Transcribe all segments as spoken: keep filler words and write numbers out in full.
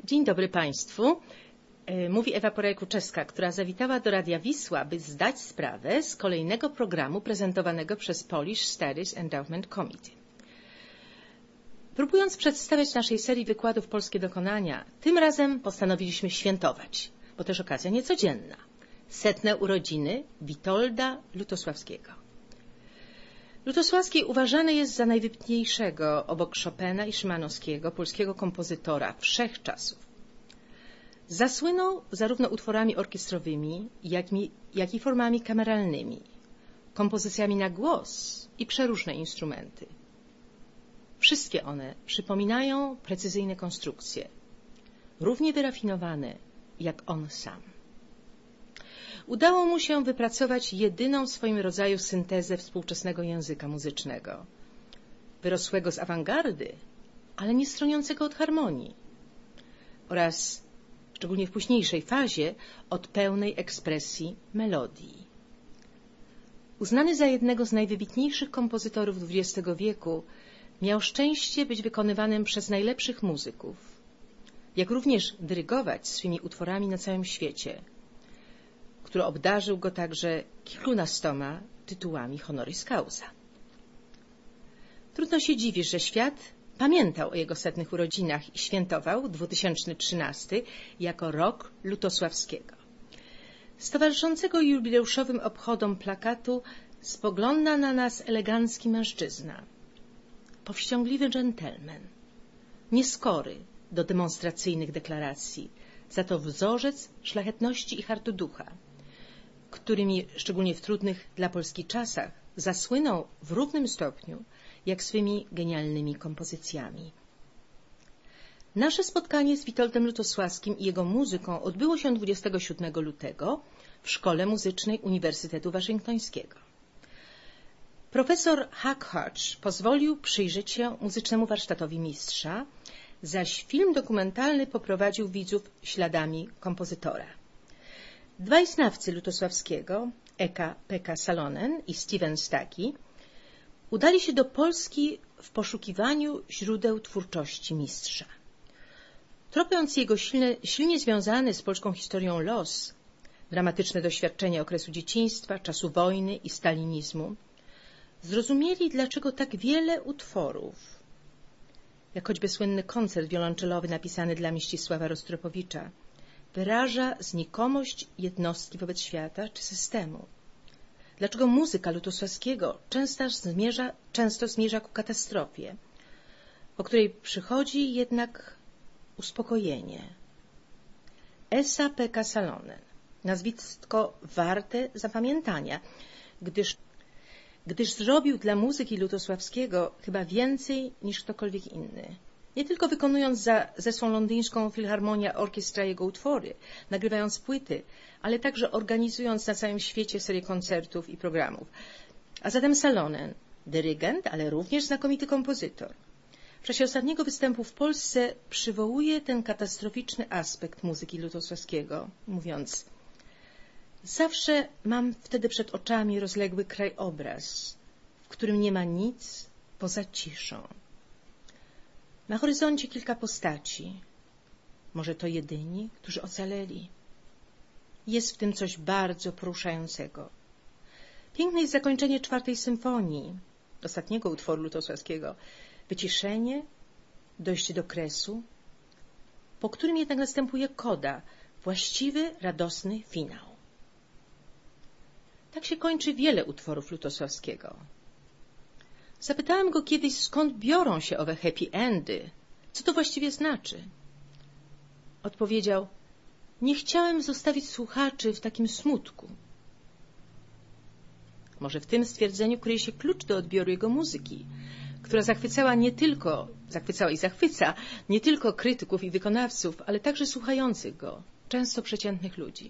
Dzień dobry Państwu. Mówi Ewa Porajku-Czeska, która zawitała do Radia Wisła, by zdać sprawę z kolejnego programu prezentowanego przez Polish Studies Endowment Committee. Próbując przedstawiać naszej serii wykładów polskie dokonania, tym razem postanowiliśmy świętować, bo też okazja niecodzienna. Setne urodziny Witolda Lutosławskiego. Lutosławski uważany jest za najwybitniejszego obok Chopina i Szymanowskiego polskiego kompozytora wszechczasów. Zasłynął zarówno utworami orkiestrowymi, jak i, jak i formami kameralnymi, kompozycjami na głos i przeróżne instrumenty. Wszystkie one przypominają precyzyjne konstrukcje, równie wyrafinowane jak on sam. Udało mu się wypracować jedyną w swoim rodzaju syntezę współczesnego języka muzycznego, wyrosłego z awangardy, ale nie stroniącego od harmonii oraz, szczególnie w późniejszej fazie, od pełnej ekspresji melodii. Uznany za jednego z najwybitniejszych kompozytorów dwudziestego wieku, miał szczęście być wykonywanym przez najlepszych muzyków, jak również dyrygować swymi utworami na całym świecie, który obdarzył go także kilkunastoma tytułami honoris causa. Trudno się dziwić, że świat pamiętał o jego setnych urodzinach i świętował dwa tysiące trzynasty jako rok Lutosławskiego. Z towarzyszącego jubileuszowym obchodom plakatu spogląda na nas elegancki mężczyzna, powściągliwy dżentelmen, nieskory do demonstracyjnych deklaracji, za to wzorzec szlachetności i hartu ducha, którymi, szczególnie w trudnych dla Polski czasach, zasłynął w równym stopniu jak swymi genialnymi kompozycjami. Nasze spotkanie z Witoldem Lutosławskim i jego muzyką odbyło się dwudziestego siódmego lutego w Szkole Muzycznej Uniwersytetu Waszyngtońskiego. Profesor Huck Hodge pozwolił przyjrzeć się muzycznemu warsztatowi mistrza, zaś film dokumentalny poprowadził widzów śladami kompozytora. Dwaj znawcy Lutosławskiego, Eka-Pekka Salonen i Steven Staki, udali się do Polski w poszukiwaniu źródeł twórczości mistrza. Tropiąc jego silne, silnie związany z polską historią los, dramatyczne doświadczenia okresu dzieciństwa, czasu wojny i stalinizmu, zrozumieli, dlaczego tak wiele utworów, jak choćby słynny koncert wiolonczelowy napisany dla Miścisława Rostropowicza, wyraża znikomość jednostki wobec świata czy systemu. Dlaczego muzyka Lutosławskiego często zmierza, często zmierza ku katastrofie, po której przychodzi jednak uspokojenie. Esa-Pekka Salonen, nazwisko warte zapamiętania, gdyż, gdyż zrobił dla muzyki Lutosławskiego chyba więcej niż ktokolwiek inny. Nie tylko wykonując za zesłą londyńską Philharmonia Orkiestra jego utwory, nagrywając płyty, ale także organizując na całym świecie serię koncertów i programów. A zatem Salonen, dyrygent, ale również znakomity kompozytor. W czasie ostatniego występu w Polsce przywołuje ten katastroficzny aspekt muzyki Lutosławskiego, mówiąc: zawsze mam wtedy przed oczami rozległy krajobraz, w którym nie ma nic poza ciszą. Na horyzoncie kilka postaci, może to jedyni, którzy ocaleli. Jest w tym coś bardzo poruszającego. Piękne jest zakończenie czwartej symfonii, ostatniego utworu Lutosławskiego, wyciszenie, dojście do kresu, po którym jednak następuje koda, właściwy, radosny finał. Tak się kończy wiele utworów Lutosławskiego. Zapytałem go kiedyś, skąd biorą się owe happy endy, co to właściwie znaczy. Odpowiedział: nie chciałem zostawić słuchaczy w takim smutku. Może w tym stwierdzeniu kryje się klucz do odbioru jego muzyki, która zachwycała nie tylko, zachwycała i zachwyca nie tylko krytyków i wykonawców, ale także słuchających go, często przeciętnych ludzi.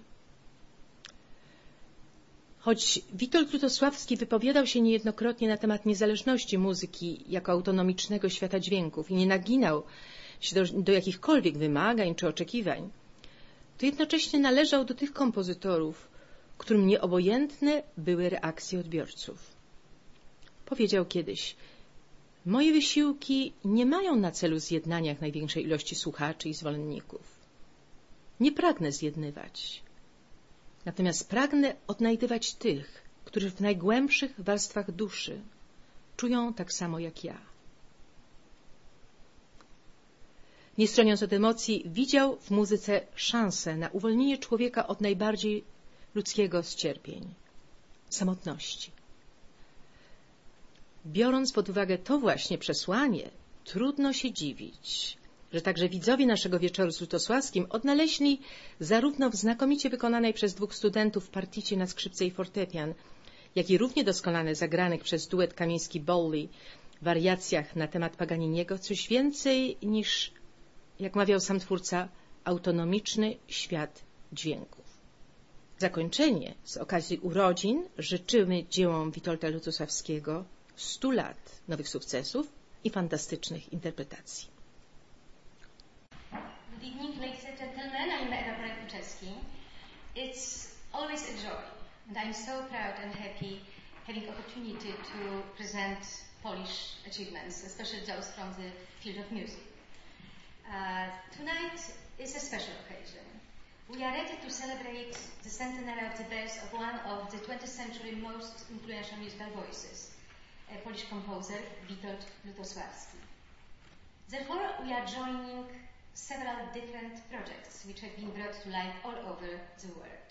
Choć Witold Lutosławski wypowiadał się niejednokrotnie na temat niezależności muzyki jako autonomicznego świata dźwięków i nie naginał się do, do jakichkolwiek wymagań czy oczekiwań, to jednocześnie należał do tych kompozytorów, którym nieobojętne były reakcje odbiorców. Powiedział kiedyś: Moje wysiłki nie mają na celu zjednania jak największej ilości słuchaczy i zwolenników. Nie pragnę zjednywać. Natomiast pragnę odnajdywać tych, którzy w najgłębszych warstwach duszy czują tak samo jak ja. Nie stroniąc od emocji, widział w muzyce szansę na uwolnienie człowieka od najbardziej ludzkiego z cierpień – samotności. Biorąc pod uwagę to właśnie przesłanie, trudno się dziwić, że także widzowie naszego wieczoru z Lutosławskim odnaleźli zarówno w znakomicie wykonanej przez dwóch studentów particie na skrzypce i fortepian, jak i równie doskonale zagranych przez duet Kamiński-Bowley wariacjach na temat Paganiniego coś więcej niż, jak mawiał sam twórca, autonomiczny świat dźwięków. Zakończenie z okazji urodzin życzymy dziełom Witolda Lutosławskiego stu lat nowych sukcesów i fantastycznych interpretacji. Good evening, ladies and gentlemen. I'm Ewa Porek-Kuczewski. It's always a joy, and I'm so proud and happy having opportunity to present Polish achievements, especially those from the field of music. Uh, tonight is a special occasion. We are ready to celebrate the centenary of the birth of one of the twentieth century most influential musical voices, a Polish composer, Witold Lutosławski. Therefore, we are joining several different projects which have been brought to life all over the world.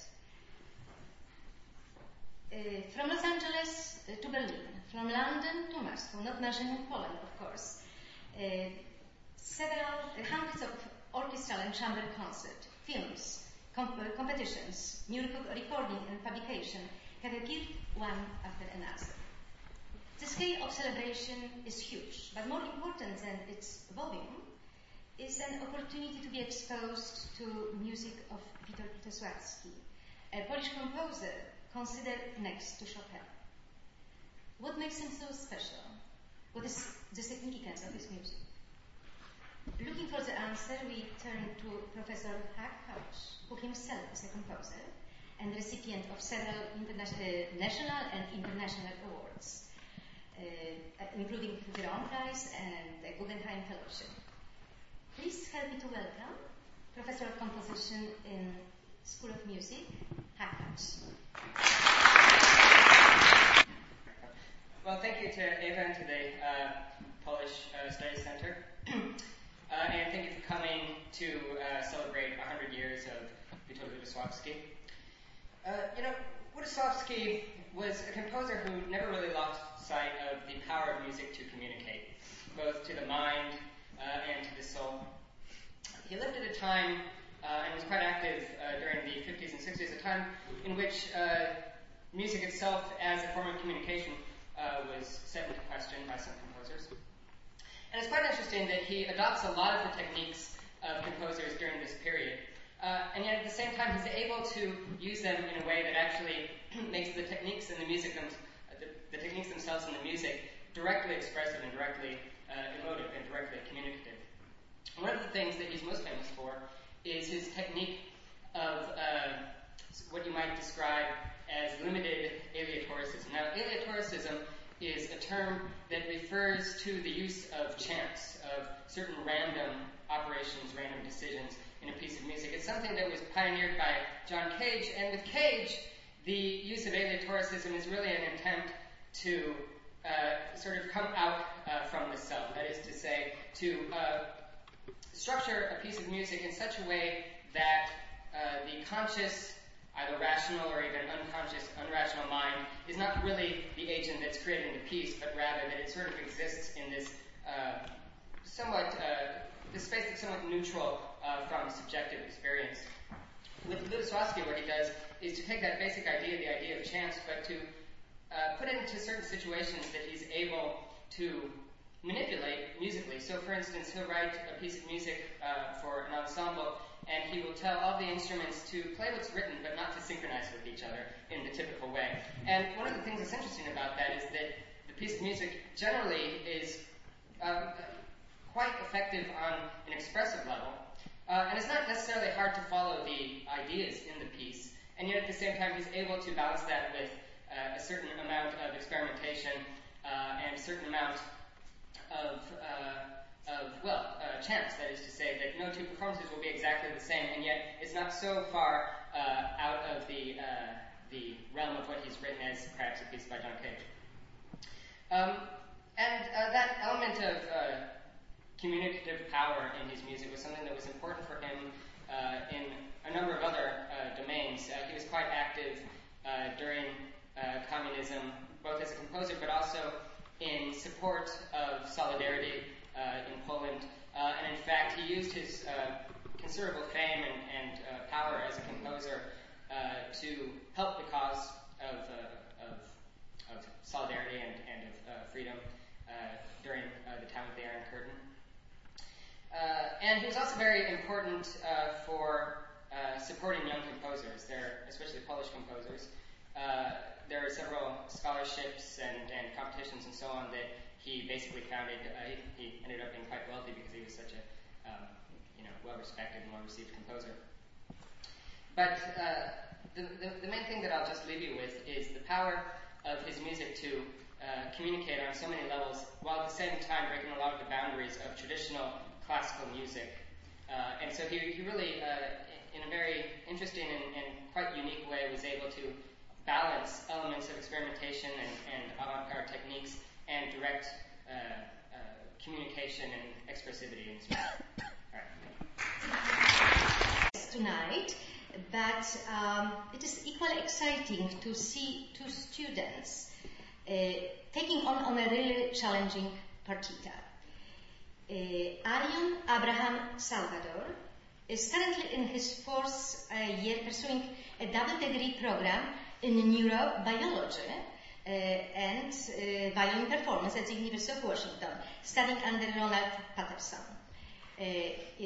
Uh, from Los Angeles uh, to Berlin, from London to Moscow, not mentioning Poland, of course, uh, several uh, hundreds of orchestral and chamber concert, films, comp- uh, competitions, new rec- recording and publication have appeared one after another. The scale of celebration is huge, but more important than its volume is an opportunity to be exposed to music of Witold Lutosławski, a Polish composer considered next to Chopin. What makes him so special? What is the significance of his music? Looking for the answer, we turn to Professor Hak Hausch, who himself is a composer and recipient of several interna- uh, national and international awards, uh, including the Ron Prize and the Guggenheim Fellowship. Please help me to welcome Professor of Composition in School of Music, Hak Hausch. Well, thank you to Eva and to the uh, Polish uh, Studies Center. uh, and thank you for coming to uh, celebrate one hundred years of Witold Lutosławski. Uh, you know, Lutosławski was a composer who never really lost sight of the power of music to communicate, both to the mind uh, and to the soul. He lived at a time uh, and was quite active uh, during the fifties and sixties, a time in which uh, music itself as a form of communication uh, was set into question by some composers. And it's quite interesting that he adopts a lot of the techniques of composers during this period, uh, and yet at the same time he's able to use them in a way that actually makes the techniques and the music, them, uh, the, the techniques themselves and the music directly expressive and directly uh, emotive and directly communicative. One of the things that he's most famous for is his technique of uh, what you might describe as limited aleatoricism. Now, aleatoricism is a term that refers to the use of chance, of certain random operations, random decisions in a piece of music. It's something that was pioneered by John Cage, and with Cage, the use of aleatoricism is really an attempt to uh, sort of come out uh, from the self. That is to say, to uh, structure a piece of music in such a way that uh, the conscious, either rational or even unconscious, unrational mind is not really the agent that's creating the piece, but rather that it sort of exists in this uh, somewhat, uh, this space that's somewhat neutral uh, from subjective experience. With Lutosławski, what he does is to take that basic idea, the idea of chance, but to uh, put it into certain situations that he's able to manipulate musically. So, for instance, he'll write a piece of music uh, for an ensemble, and he will tell all the instruments to play what's written, but not to synchronize with each other in the typical way. And one of the things that's interesting about that is that the piece of music generally is um, quite effective on an expressive level, uh, and it's not necessarily hard to follow the ideas in the piece, and yet at the same time he's able to balance that with uh, a certain amount of experimentation uh, and a certain amount of, uh, of well, uh, chance. That is to say that no two performances will be exactly the same, and yet it's not so far uh, out of the uh, the realm of what he's written as perhaps a piece by John Cage. Um, and uh, that element of uh, communicative power in his music was something that was important for him uh, in a number of other uh, domains. Uh, he was quite active uh, during uh, communism, both as a composer but also in support of solidarity uh, in Poland. Uh, and in fact, he used his uh, considerable fame and, and uh, power as a composer uh, to help the cause of, uh, of, of solidarity and, and of uh, freedom uh, during uh, the time of the Iron Curtain. Uh, and he was also very important uh, for uh, supporting young composers, there, especially Polish composers. Uh, there are several scholarships and, and competitions and so on that he basically founded. Uh, he, he ended up being quite wealthy because he was such a um, you know, well-respected and well-received composer. But uh, the, the, the main thing that I'll just leave you with is the power of his music to uh, communicate on so many levels, while at the same time breaking a lot of the boundaries of traditional classical music. Uh, and so he, he really, uh, in a very interesting and, and quite unique way, was able to balance elements of experimentation and, and avant-garde techniques and direct uh, uh, communication and expressivity in his music. All right. Tonight, but um, it is equally exciting to see two students uh, taking on, on a really challenging partita. Uh, Arion Abraham Salvador is currently in his fourth uh, year pursuing a double degree program in neurobiology uh, and uh, violin performance at the University of Washington, studying under Ronald Patterson. Uh, uh,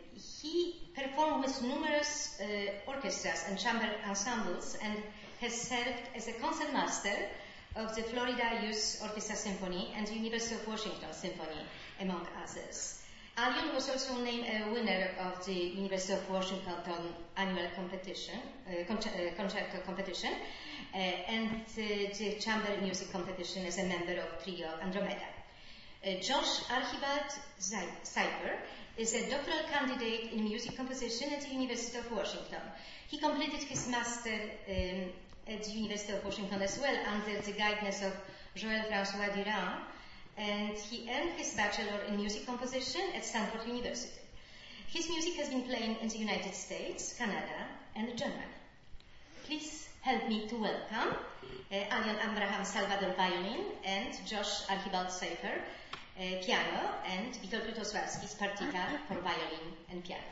he performed with numerous uh, orchestras and chamber ensembles and has served as a concertmaster of the Florida Youth Orchestra Symphony and the University of Washington Symphony, among others. Arion was also named a winner of the University of Washington annual competition, uh, con- uh, concerto competition, uh, and uh, the chamber music competition as a member of Trio Andromeda. Uh, Josh Archibald Seifer is a doctoral candidate in music composition at the University of Washington. He completed his master um, at the University of Washington as well under the guidance of Joël François Durand, and he earned his bachelor in music composition at Stanford University. His music has been playing in the United States, Canada, and Germany. Please help me to welcome uh, Arion Abraham Salvador violin and Josh Archibald Seifer uh, piano and Witold Lutosławski's partita for violin and piano.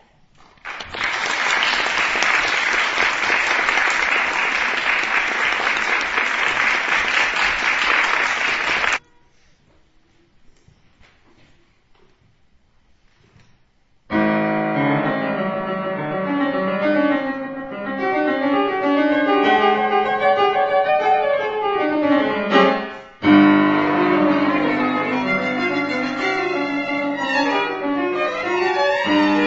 Thank you.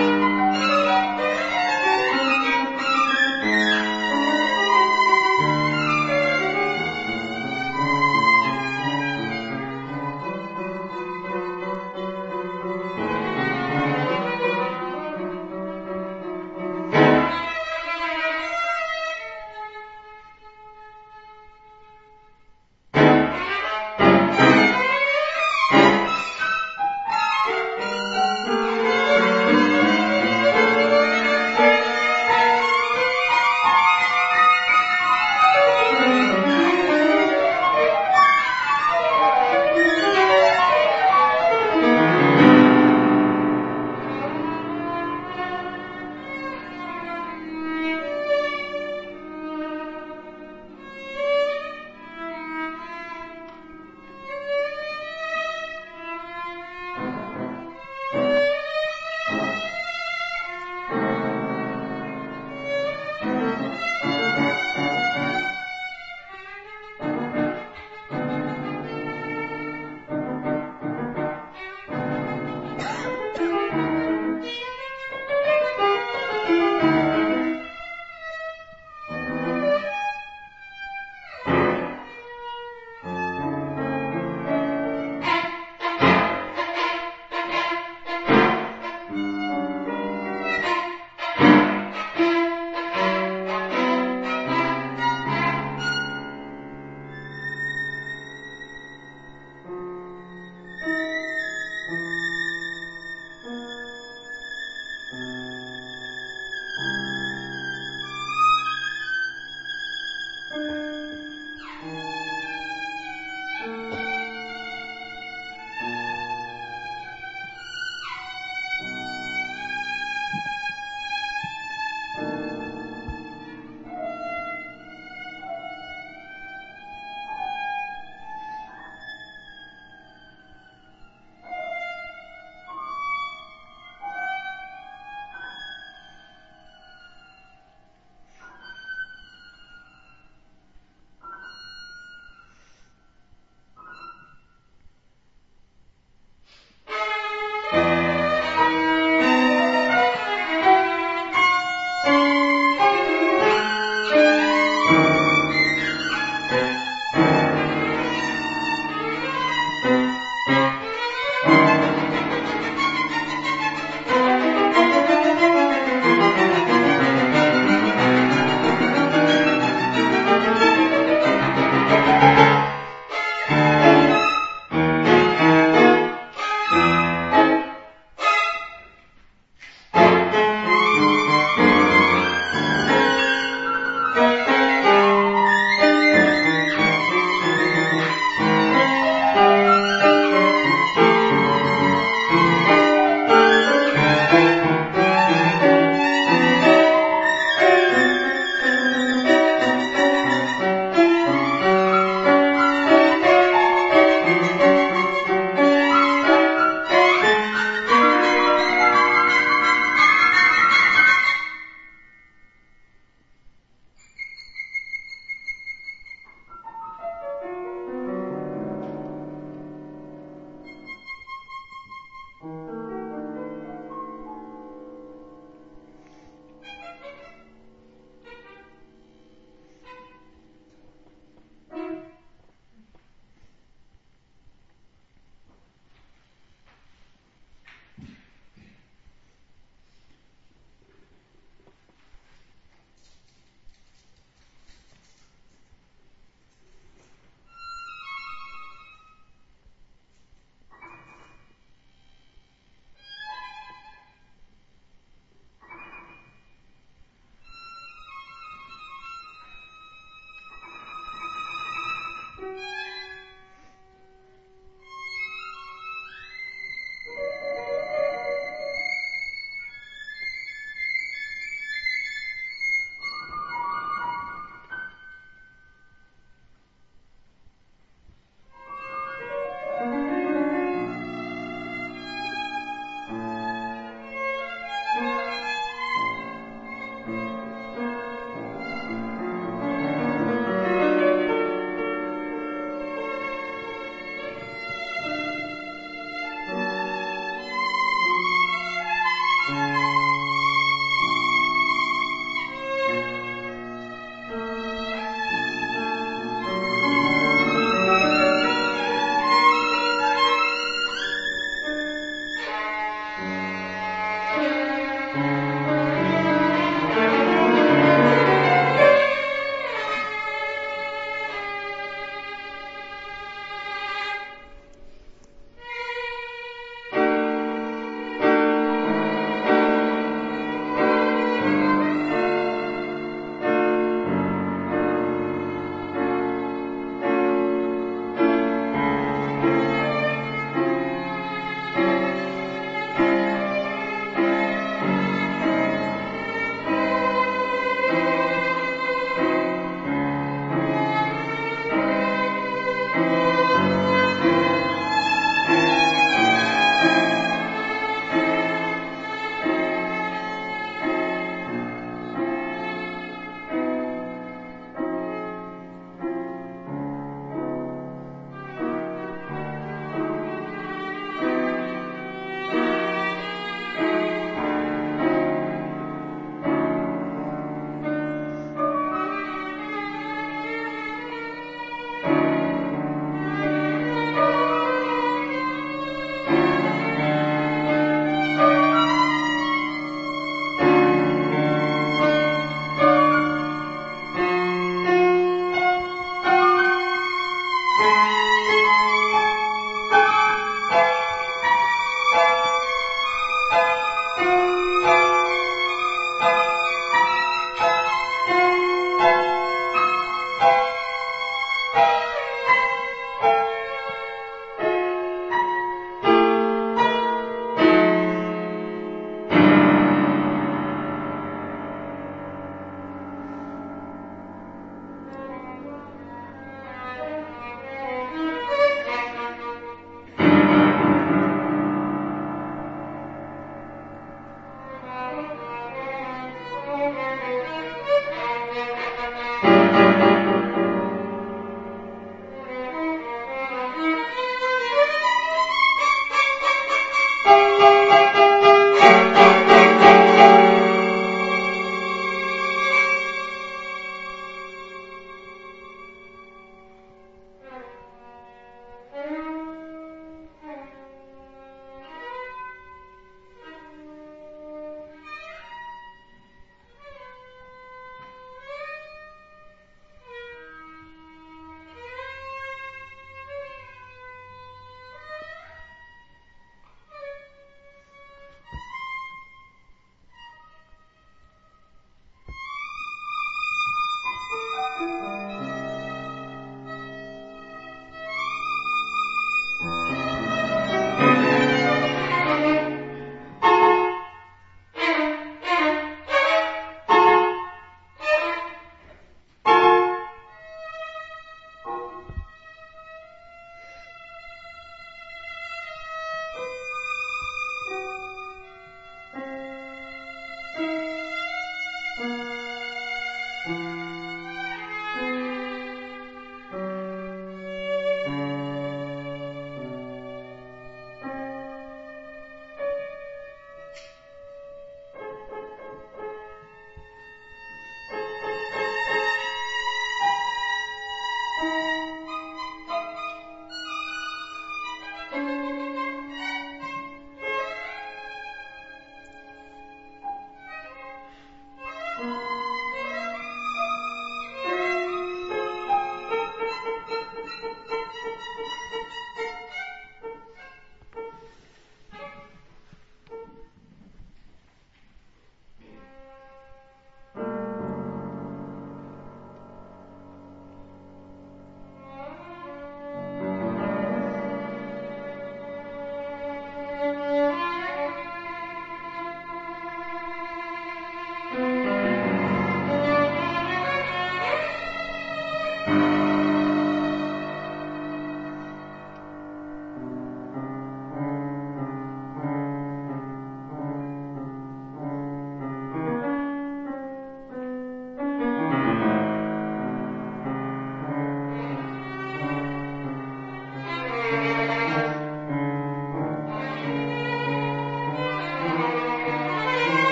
Thank you.